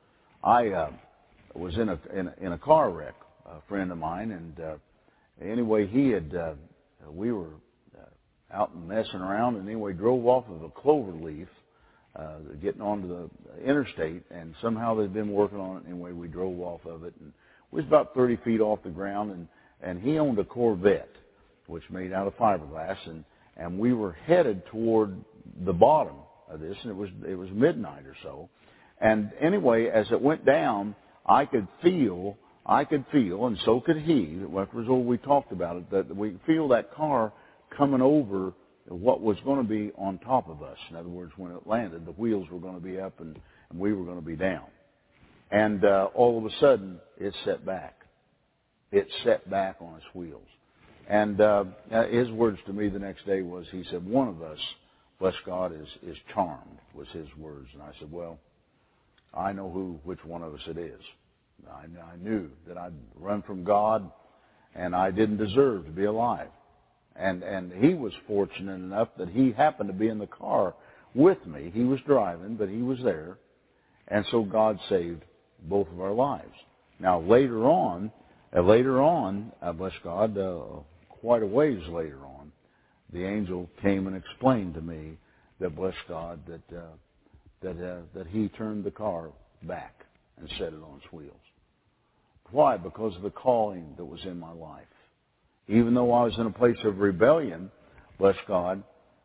I uh, was in a, in a in a car wreck. A friend of mine, and uh, anyway, he had uh, we were uh, out and messing around, and anyway, drove off of a clover leaf, uh, getting onto the interstate, and somehow they'd been working on it. Anyway, we drove off of it, and we was about thirty feet off the ground, and and he owned a Corvette, which made out of fiberglass, and and we were headed toward the bottom of this, and it was it was midnight or so. And anyway, as it went down, I could feel, I could feel, and so could he. That was all we talked about it. That we could feel that car coming over what was going to be on top of us. In other words, when it landed, the wheels were going to be up and, and we were going to be down. And uh, all of a sudden, it set back. It set back on its wheels. And uh, his words to me the next day was, he said, one of us, bless God, is, is charmed, was his words. And I said, well, I know who, which one of us it is. I, I knew that I'd run from God, and I didn't deserve to be alive. And and he was fortunate enough that he happened to be in the car with me. He was driving, but he was there. And so God saved both of our lives. Now, later on, uh, later on, uh, bless God, uh, quite a ways later on, the angel came and explained to me that, bless God, that uh, that uh, that he turned the car back and set it on its wheels. Why? Because of the calling that was in my life. Even though I was in a place of rebellion, bless God,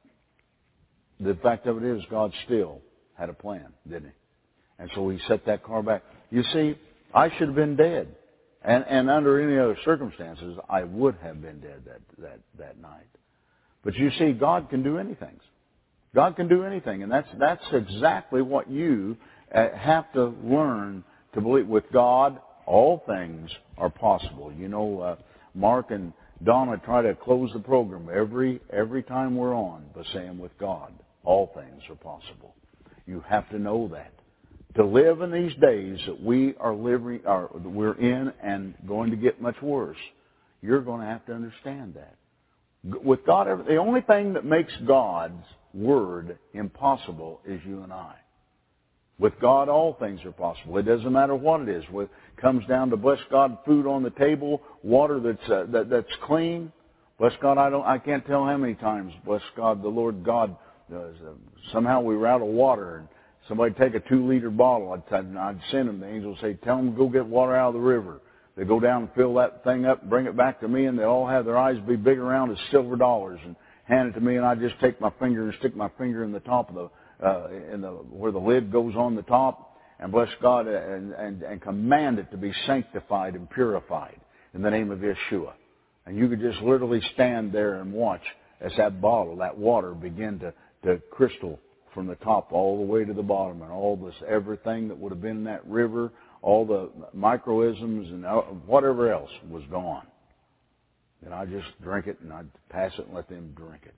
the fact of it is God still had a plan, didn't he? And so he set that car back. You see, I should have been dead. And, and under any other circumstances, I would have been dead that, that, that night. But you see, God can do anything. God can do anything. And that's, that's exactly what you uh, have to learn to believe. With God, all things are possible. You know, uh, Mark and Donna try to close the program every every time we're on by saying, with God, all things are possible. You have to know that. To live in these days that we are living, are, we're in and going to get much worse, you're going to have to understand that. With God, the only thing that makes God's word impossible is you and I. With God, all things are possible. It doesn't matter what it is. It comes down to, bless God, food on the table, water that's uh, that, that's clean. Bless God, I don't, I can't tell how many times, bless God, the Lord God, uh, somehow we were out of water, and somebody take a two-liter bottle. I'd, I'd send them. The angel would say, tell them to go get water out of the river. They go down and fill that thing up, bring it back to me, and they all have their eyes be big around as silver dollars, and hand it to me, and I just take my finger and stick my finger in the top of the Uh, in the, where the lid goes on the top, and bless God, and, and, and command it to be sanctified and purified in the name of Yeshua. And you could just literally stand there and watch as that bottle, that water, begin to, to crystal from the top all the way to the bottom, and all this, everything that would have been in that river, all the microisms and whatever else was gone. And I just drink it, and I'd pass it and let them drink it.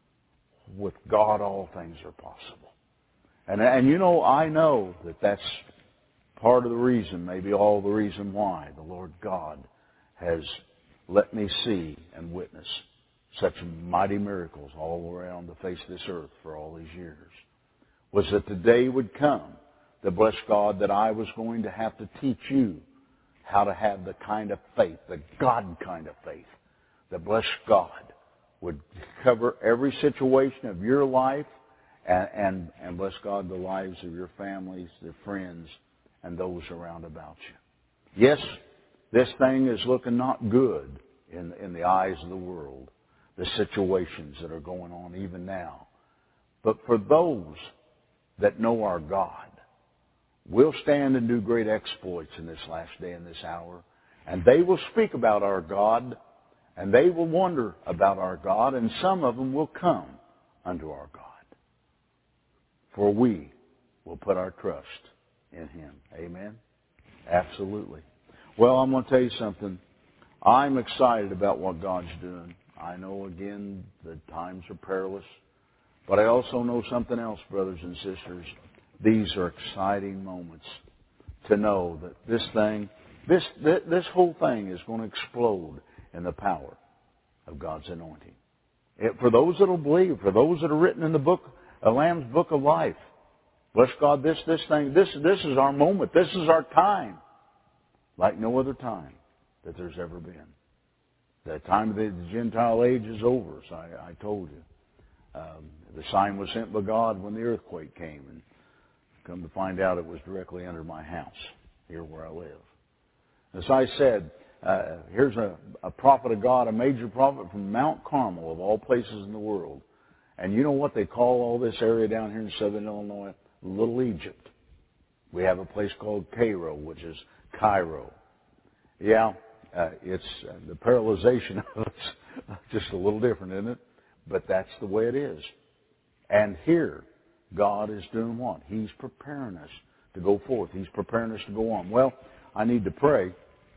With God, all things are possible. And, and you know, I know that that's part of the reason, maybe all the reason why the Lord God has let me see and witness such mighty miracles all around the face of this earth for all these years, was that the day would come, that, bless God, that I was going to have to teach you how to have the kind of faith, the God kind of faith, that, bless God, would cover every situation of your life and, and, and, bless God, the lives of your families, your friends, and those around about you. Yes, this thing is looking not good in, in the eyes of the world, the situations that are going on even now. But for those that know our God, we'll stand and do great exploits in this last day and this hour, and they will speak about our God, and they will wonder about our God, and some of them will come unto our God. For we will put our trust in Him. Amen? Absolutely. Well, I'm going to tell you something. I'm excited about what God's doing. I know, again, the times are perilous. But I also know something else, brothers and sisters. These are exciting moments to know that this thing, this, this whole thing is going to explode in the power of God's anointing. It, for those that will believe, for those that are written in the book, the Lamb's Book of Life, bless God, this, this thing, this, this is our moment. This is our time. Like no other time that there's ever been. The time of the Gentile age is over, as I, I told you. Um, the sign was sent by God when the earthquake came, and come to find out it was directly under my house, here where I live. As I said, uh, here's a, a prophet of God, a major prophet from Mount Carmel, of all places in the world. And you know what they call all this area down here in southern Illinois? Little Egypt. We have a place called Cairo, which is Cairo. Yeah, uh, it's uh, the parallelization of it's just a little different, isn't it? But that's the way it is. And here, God is doing what? He's preparing us to go forth. He's preparing us to go on. Well, I need to pray.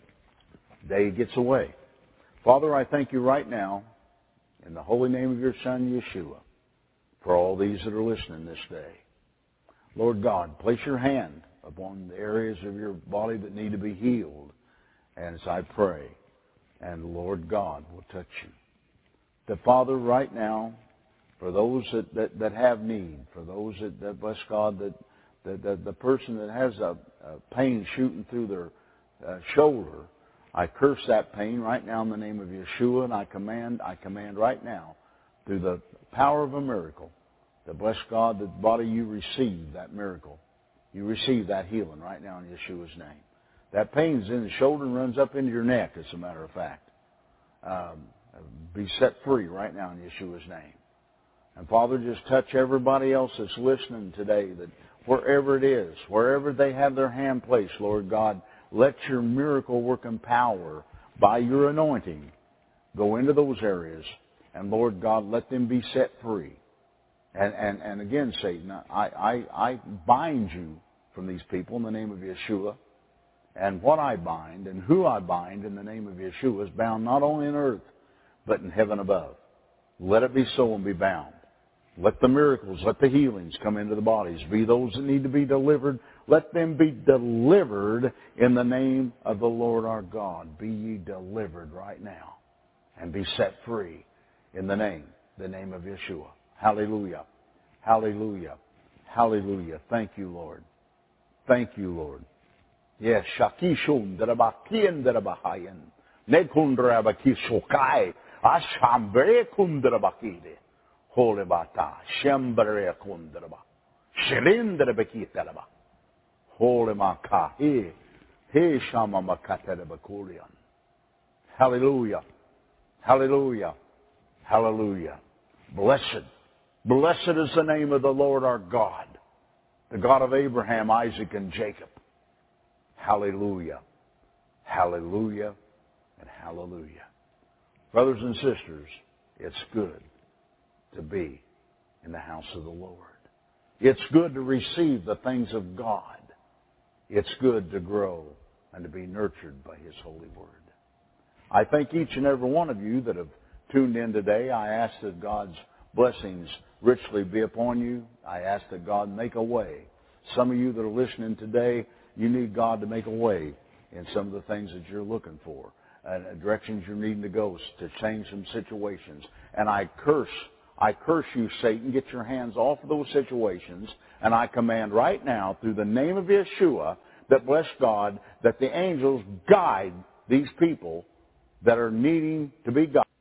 Day gets away. Father, I thank you right now, in the holy name of your Son, Yeshua, for all these that are listening this day. Lord God, place your hand upon the areas of your body that need to be healed. And as I pray, and Lord God will touch you. The Father, right now, for those that, that, that have need, for those that, that bless God, that, that, that the person that has a, a pain shooting through their uh, shoulder, I curse that pain right now in the name of Yeshua, and I command, I command right now, through the power of a miracle, to bless God, that body you receive that miracle. You receive that healing right now in Yeshua's name. That pain's in the shoulder and runs up into your neck, as a matter of fact. Um, be set free right now in Yeshua's name. And Father, just touch everybody else that's listening today, that wherever it is, wherever they have their hand placed, Lord God, let your miracle working power by your anointing go into those areas. And Lord God, let them be set free. And, and, and again, Satan, I, I, I bind you from these people in the name of Yeshua. And what I bind and who I bind in the name of Yeshua is bound not only in earth, but in heaven above. Let it be so and be bound. Let the miracles, let the healings come into the bodies. Be those that need to be delivered, let them be delivered in the name of the Lord our God. Be ye delivered right now and be set free in the name, the name of Yeshua. Hallelujah. Hallelujah. Hallelujah. Thank you, Lord. Thank you, Lord. Yes, Shakishun Darabakian Darabahayan. Nekundrabakishokai. Ashambre kundrabakide. Holy bata. Shembre kundraba. Shilindrabakitaraba. Holy maka. He. He shama makatarabakulian. Hallelujah. Hallelujah. Hallelujah. Blessed. Blessed is the name of the Lord our God, the God of Abraham, Isaac, and Jacob. Hallelujah. Hallelujah. And hallelujah. Brothers and sisters, it's good to be in the house of the Lord. It's good to receive the things of God. It's good to grow and to be nurtured by His holy word. I thank each and every one of you that have tuned in today. I ask that God's blessings richly be upon you. I ask that God make a way. Some of you that are listening today, you need God to make a way in some of the things that you're looking for, and directions you're needing to go to change some situations. And I curse, I curse you, Satan. Get your hands off of those situations. And I command right now, through the name of Yeshua, that bless God, that the angels guide these people that are needing to be guided.